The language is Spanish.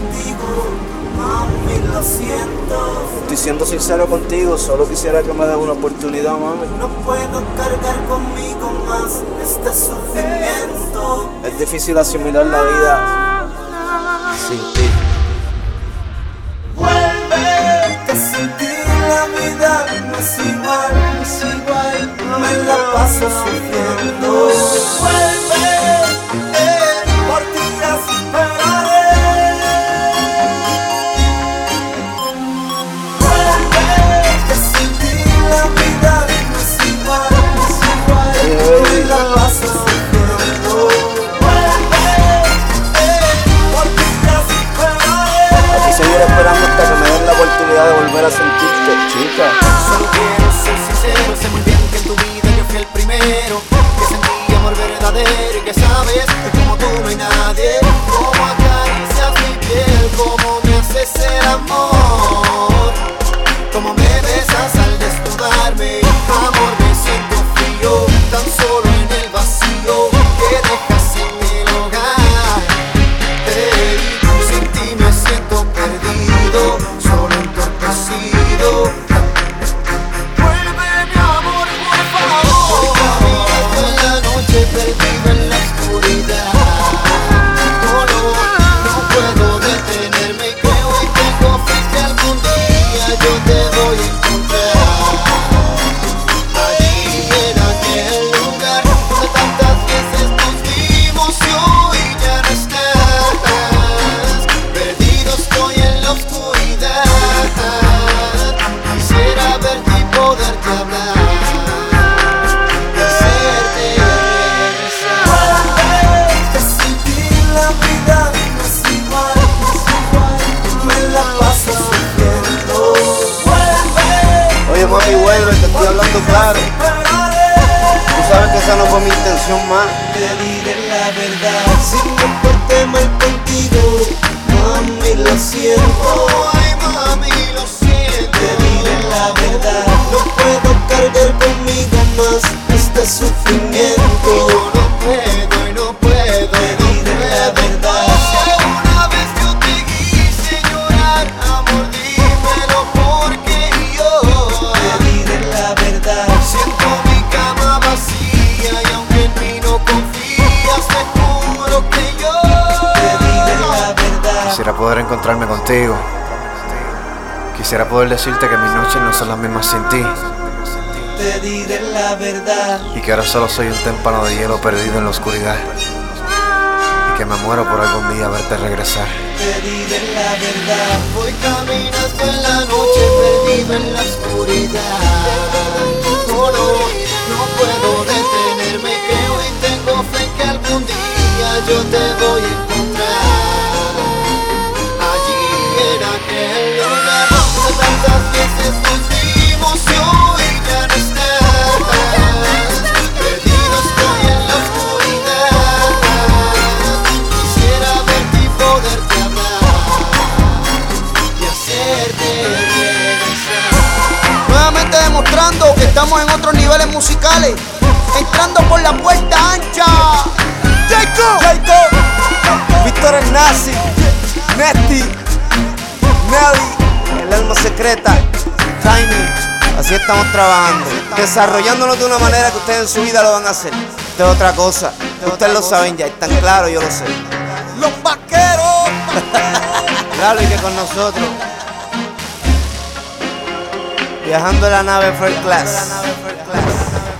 contigo, mami, lo siento. Estoy siendo sincero contigo, solo quisiera que me des una oportunidad, mami. No puedo cargar conmigo más este sufrimiento. Es difícil asimilar la vida sin ti. Vuelve, que sin ti la vida no es igual, no es igual. Me la paso sufriendo. Vuelve, por ti la superaré. Vuelve, que sin ti la vida no es igual, no es igual. Me la paso sufriendo. Vuelve, por ti la superaré. Aquí seguiré esperando hasta que me den la oportunidad de volver a sentirte, chica. Solo quiero ser sincero, sé muy bien que en tu vida yo fui el primero, que sentí amor verdadero y que sabes que como tú no hay nadie. Como acaricias mi piel, como me haces el amor, como me besas al desnudarme. Amor, me siento frío, tan solo en el vacío que dejas en el hogar. Hey, sin ti me siento perdido, solo entorpecido. Vuelve mi amor, por favor. Voy caminando en la noche, perdido en la oscuridad. No puedo detenerme, creo y tengo fe que algún día yo te voy a encontrar. Allí en aquel lugar donde tantas veces nos vimos y hoy ya no estás. Perdido estoy en la oscuridad. Quisiera verte y poderte hablar y hacerte regresar. Vuelve, que sin ti la vida no es igual, no es igual. Me la paso sufriendo. Vuelve, Oye, mami, vuelve, te estoy hablando claro. Tú sabes que esa no fue mi intención más. te diré la verdad. Si me porté mal contigo, mami, lo siento. Ay, mami, lo siento. Te diré la verdad. No puedo cargar conmigo más este sufrimiento. Yo no puedo y no puedo. Te diré la verdad. Si alguna vez yo te quise llorar, amor, dímelo porque yo te diré la verdad. Siento mi cama vacía y aunque en mí no confías, te juro que yo te diré la verdad. Quisiera poder encontrarme contigo. Quisiera poder decirte que mis noches no son las mismas sin ti, Te diré la verdad. y que ahora solo soy un témpano de hielo perdido en la oscuridad, y que me muero por algún día verte regresar. Te diré la verdad. Voy caminando en la noche, perdido en la oscuridad. No puedo detenerme, creo y tengo fe que algún día yo te voy a encontrar. Allí en aquel lugar donde tantas veces nos vimos y hoy ya no estás. Perdido estoy en la oscuridad. Quisiera verte y poderte hablar y hacerte regresar. Nuevamente demostrando que estamos en otros niveles musicales, entrando por la puerta ancha. Jacob, Víctor el Nazi, Nesty, Nelly, el alma secreta, Tiny. Así estamos trabajando, desarrollándonos de una manera que ustedes en su vida lo van a hacer. Esto es otra cosa, ustedes lo saben ya, están claros, yo lo sé. los vaqueros. Claro, y que con nosotros, viajando en la nave First Class.